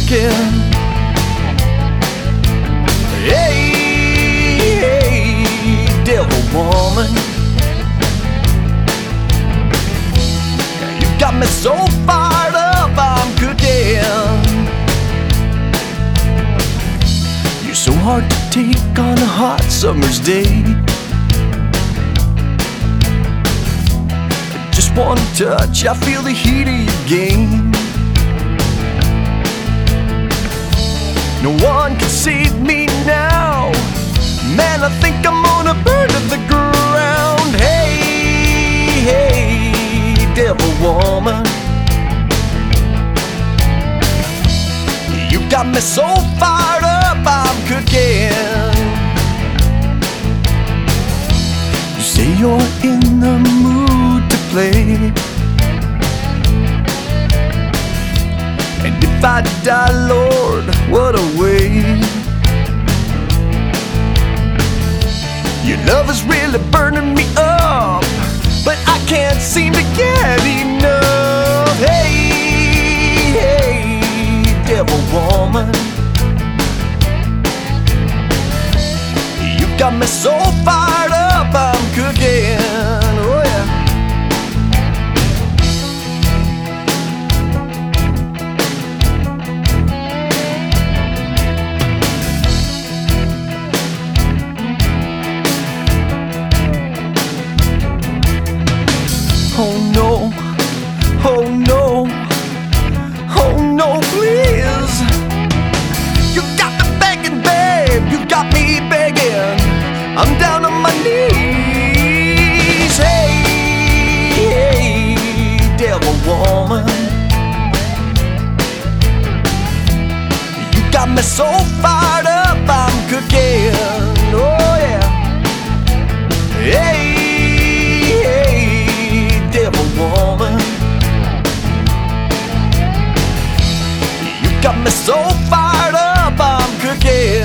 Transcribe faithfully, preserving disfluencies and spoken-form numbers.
cooking. Hey, hey, devil woman, you got me so fired up, I'm cooking. You're so hard to take on a hot summer's day. Just one touch, I feel the heat of your game. No one can save me now. Man, I think I'm gonna burn to the ground. Hey, hey, devil woman, you got me so fired up, I'm cooking. You say you're in the mood to play, and if I die, Lord, what a way. Your love is really burning me up, but I can't seem to get enough. Hey, hey, devil woman, you got me so fired up, I'm cooking. Oh yeah. Oh no, oh no, oh no, please. You got me begging, babe, you got me begging. I'm down on my knees. Hey, hey, devil woman, you got me so fired up, I'm cooking. Oh yeah. Hey, woman, you got me so fired up, I'm cooking.